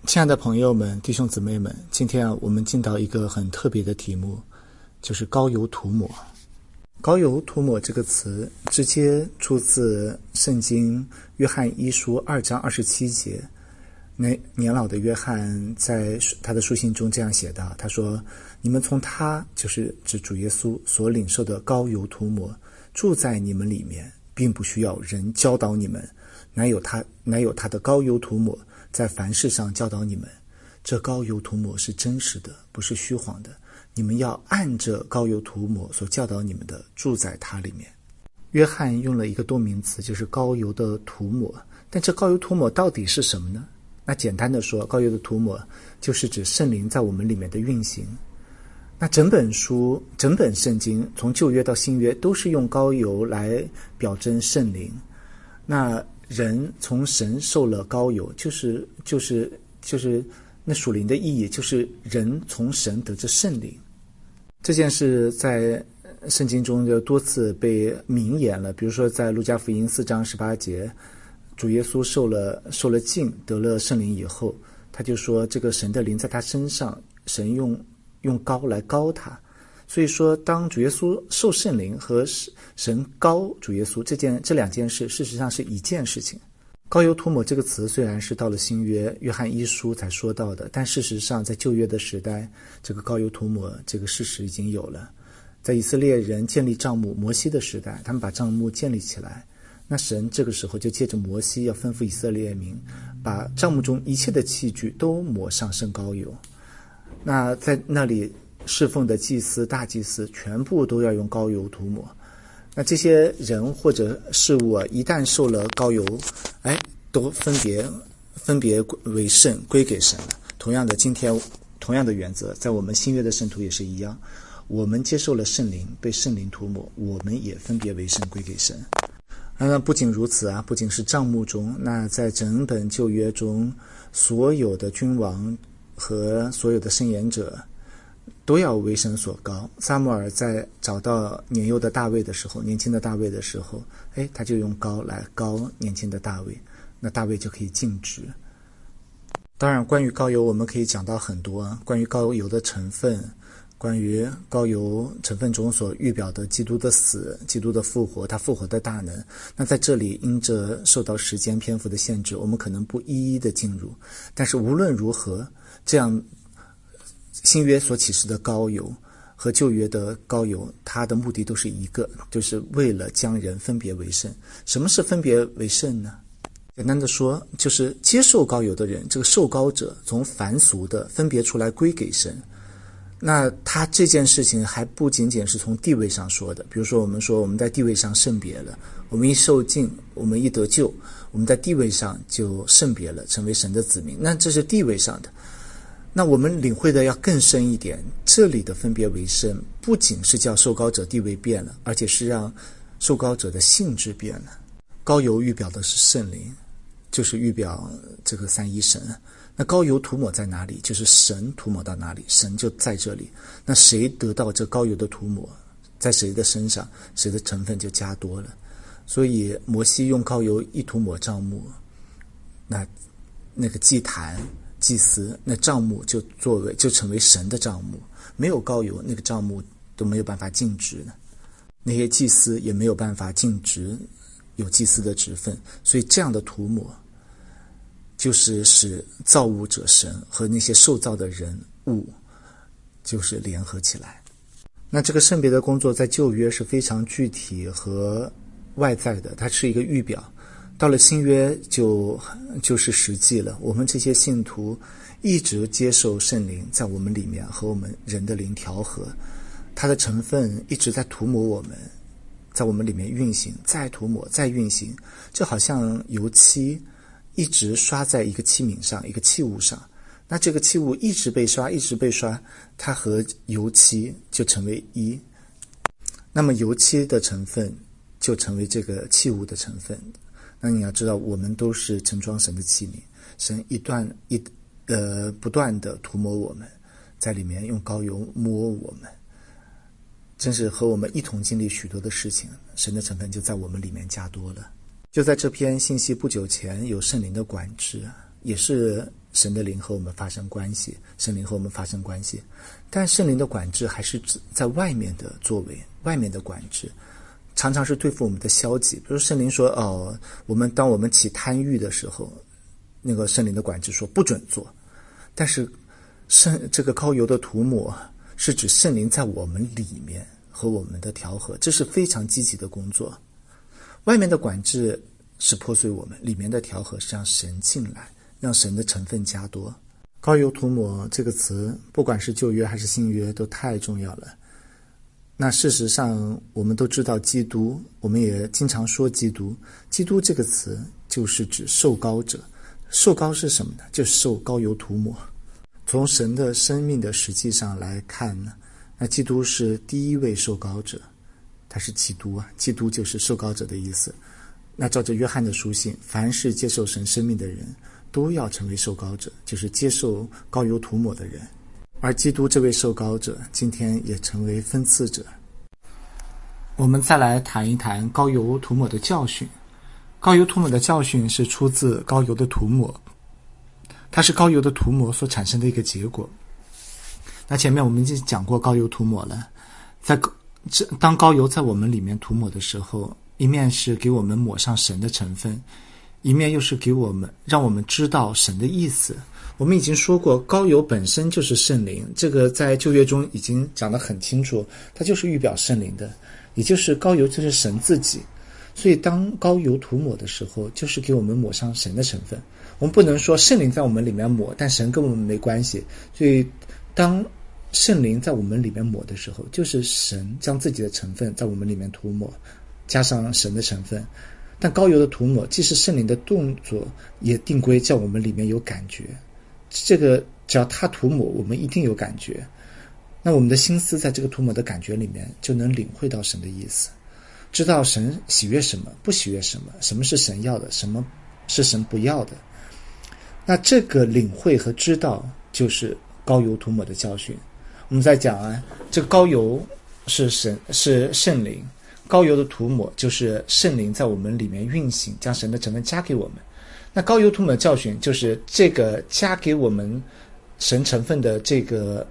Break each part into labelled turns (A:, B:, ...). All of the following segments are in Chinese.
A: 亲爱的朋友们、弟兄姊妹们，今天我们进到一个很特别的题目，就是膏油涂抹。膏油涂抹这个词直接出自圣经约翰一书2章27节。年老的约翰在他的书信中这样写道，他说：你们从他，就是指主耶稣所领受的膏油涂抹，住在你们里面，并不需要人教导你们，乃有他的膏油涂抹在凡事上教导你们。这膏油涂抹是真实的，不是虚谎的。你们要按着膏油涂抹所教导你们的，住在他里面。约翰用了一个多名词，就是膏油的涂抹。但这膏油涂抹到底是什么呢？那简单的说，膏油的涂抹就是指圣灵在我们里面的运行。那整本圣经从旧约到新约都是用膏油来表征圣灵。那人从神受了膏油，就是那属灵的意义，就是人从神得着圣灵。这件事在圣经中就多次被明言了，比如说在路加福音4章18节，主耶稣受了浸，得了圣灵以后，他就说这个神的灵在他身上，神用膏来膏他。所以说当主耶稣受圣灵和神膏主耶稣这两件事事实上是一件事情。膏油涂抹这个词虽然是到了新约约翰一书才说到的，但事实上在旧约的时代，这个膏油涂抹这个事实已经有了。在以色列人建立帐幕摩西的时代，他们把帐幕建立起来，那神这个时候就借着摩西要吩咐以色列民把帐幕中一切的器具都抹上圣膏油。那在那里侍奉的祭司、大祭司全部都要用膏油涂抹。那这些人或者事物一旦受了膏油，都分别为圣，归给神了。同样的，今天同样的原则在我们新约的圣徒也是一样，我们接受了圣灵，被圣灵涂抹，我们也分别为圣，归给神。那不仅如此不仅是帐幕中，那在整本旧约中，所有的君王和所有的圣言者都要为神所膏。撒母耳在找到年轻的大卫的时候，他就用膏来膏年轻的大卫，那大卫就可以尽职。当然关于膏油我们可以讲到很多，关于膏油的成分，关于膏油成分中所预表的基督的死、基督的复活，他复活的大能。那在这里因着受到时间篇幅的限制，我们可能不一一的进入，但是无论如何，这样新约所启示的膏油和旧约的膏油，它的目的都是一个，就是为了将人分别为圣。什么是分别为圣呢？简单的说，就是接受膏油的人，这个受膏者从凡俗的分别出来归给神。那他这件事情还不仅仅是从地位上说的，比如说我们在地位上圣别了，我们一受浸，我们一得救，我们在地位上就圣别了，成为神的子民，那这是地位上的。那我们领会的要更深一点，这里的分别为圣不仅是叫受膏者地位变了，而且是让受膏者的性质变了。膏油预表的是圣灵，就是预表这个三一神。那膏油涂抹在哪里，就是神涂抹到哪里，神就在这里。那谁得到这膏油的涂抹，在谁的身上，谁的成分就加多了。所以摩西用膏油一涂抹帐幕，那个祭坛祭司，那帐幕就成为神的帐幕，没有膏油，那个帐幕都没有办法尽职的，那些祭司也没有办法尽职，有祭司的职分。所以这样的涂抹就是使造物者神和那些受造的人物就是联合起来。那这个圣别的工作在旧约是非常具体和外在的，它是一个预表。到了新约就是实际了，我们这些信徒一直接受圣灵在我们里面和我们人的灵调和，它的成分一直在涂抹我们，在我们里面运行，再涂抹再运行，就好像油漆一直刷在一个器皿上，一个器物上，那这个器物一直被刷，它和油漆就成为一，那么油漆的成分就成为这个器物的成分。那你要知道，我们都是盛装神的器皿，神不断的涂抹我们，在里面用膏油摸我们，真是和我们一同经历许多的事情，神的成分就在我们里面加多了。就在这篇信息不久前有圣灵的管制， 也是神的灵和我们发生关系，圣灵和我们发生关系，但圣灵的管制还是在外面的作为，外面的管制常常是对付我们的消极。比如圣灵说当我们起贪欲的时候，那个圣灵的管制说不准做，但是这个膏油的涂抹是指圣灵在我们里面和我们的调和，这是非常积极的工作。外面的管制是破碎我们，里面的调和是让神进来，让神的成分加多。膏油涂抹这个词，不管是旧约还是新约都太重要了。那事实上我们都知道基督，我们也经常说基督。基督这个词就是指受膏者。受膏是什么呢？就是受膏油涂抹。从神的生命的实际上来看呢，那基督是第一位受膏者，他是基督啊，基督就是受膏者的意思。那照着约翰的书信，凡是接受神生命的人都要成为受膏者，就是接受膏油涂抹的人。而基督这位受膏者今天也成为分赐者。我们再来谈一谈膏油涂抹的教训。膏油涂抹的教训是出自膏油的涂抹，它是膏油的涂抹所产生的一个结果。那前面我们已经讲过膏油涂抹了，当膏油在我们里面涂抹的时候，一面是给我们抹上神的成分，一面又是让我们知道神的意思。我们已经说过，膏油本身就是圣灵，这个在旧约中已经讲得很清楚，它就是预表圣灵的，也就是膏油就是神自己。所以当膏油涂抹的时候，就是给我们抹上神的成分。我们不能说圣灵在我们里面抹，但神跟我们没关系。所以当圣灵在我们里面抹的时候，就是神将自己的成分在我们里面涂抹，加上神的成分。但膏油的涂抹既是圣灵的动作，也定规叫我们里面有感觉。这个只要他涂抹，我们一定有感觉。那我们的心思在这个涂抹的感觉里面，就能领会到神的意思，知道神喜悦什么，不喜悦什么，什么是神要的，什么是神不要的。那这个领会和知道就是膏油涂抹的教训。我们在讲这个膏油是圣灵，膏油的涂抹就是圣灵在我们里面运行，将神的成分加给我们。那膏油涂抹的教训就是这个加给我们神成分的这个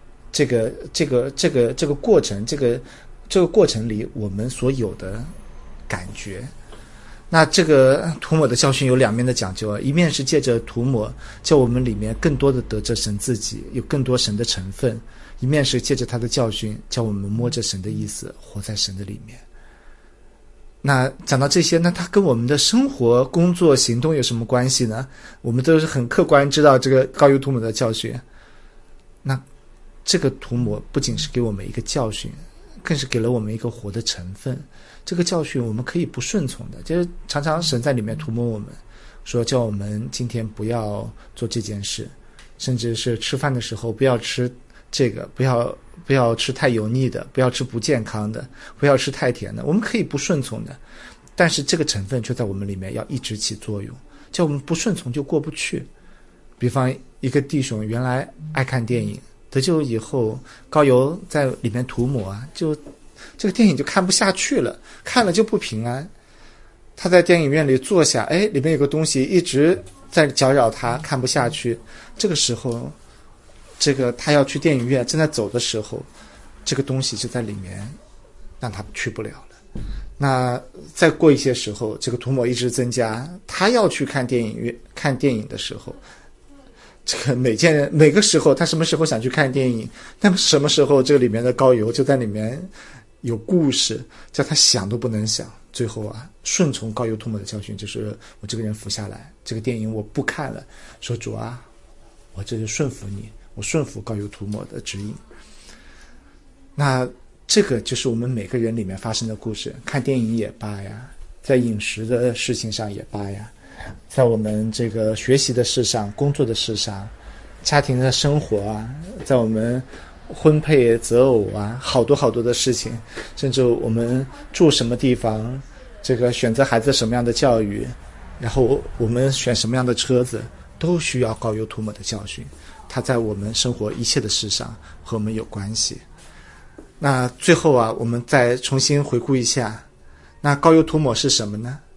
A: 过程，这个过程里我们所有的感觉。那这个涂抹的教训有两面的讲究，一面是借着涂抹叫我们里面更多的得着神自己，有更多神的成分，一面是借着他的教训叫我们摸着神的意思，活在神的里面。那讲到这些，那它跟我们的生活、工作、行动有什么关系呢？我们都是很客观知道这个膏油涂抹的教训。那这个涂抹不仅是给我们一个教训，更是给了我们一个活的成分。这个教训我们可以不顺从的，就是常常神在里面涂抹我们，说叫我们今天不要做这件事，甚至是吃饭的时候不要吃这个，不要吃太油腻的，不要吃不健康的，不要吃太甜的。我们可以不顺从的，但是这个成分却在我们里面要一直起作用，叫我们不顺从就过不去。比方一个弟兄原来爱看电影，得救以后膏油在里面涂抹就这个电影就看不下去了，看了就不平安。他在电影院里坐下，里面有个东西一直在搅扰他，看不下去。这个时候这个他要去电影院，正在走的时候，这个东西就在里面让他去不了了。那再过一些时候，这个涂抹一直增加，他要去看电影的时候，这个每个时候他什么时候想去看电影，那么什么时候这个里面的膏油就在里面有故事，叫他想都不能想。最后顺从膏油涂抹的教训就是我这个人服下来，这个电影我不看了，说主我这就顺服你，我顺服膏油涂抹的指引。那这个就是我们每个人里面发生的故事，看电影也罢呀，在饮食的事情上也罢呀，在我们这个学习的事上、工作的事上、家庭的生活在我们婚配择偶好多好多的事情，甚至我们住什么地方，这个选择孩子什么样的教育，然后我们选什么样的车子，都需要膏油涂抹的教训。它在我们生活一切的事上和我们有关系。那最后我们再重新回顾一下，那膏油涂抹是什么呢？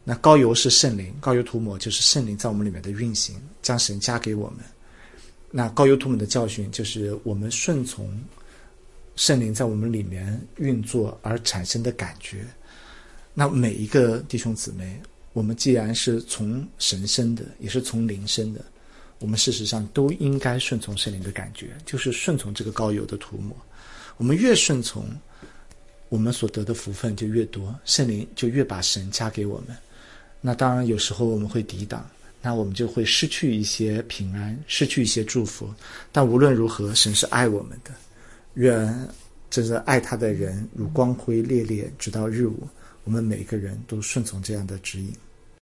A: 那膏油是圣灵，膏油涂抹就是圣灵在我们里面的运行，将神加给我们。那膏油涂抹的教训就是我们顺从圣灵在我们里面运作而产生的感觉。那每一个弟兄姊妹，我们既然是从神生的，也是从灵生的，我们事实上都应该顺从圣灵的感觉，就是顺从这个膏油的涂抹。我们越顺从，我们所得的福分就越多，圣灵就越把神加给我们。那当然有时候我们会抵挡，那我们就会失去一些平安，失去一些祝福。但无论如何，神是爱我们的，愿这是爱他的人如光辉烈烈直到日午。我们每一个人都顺从这样的指引。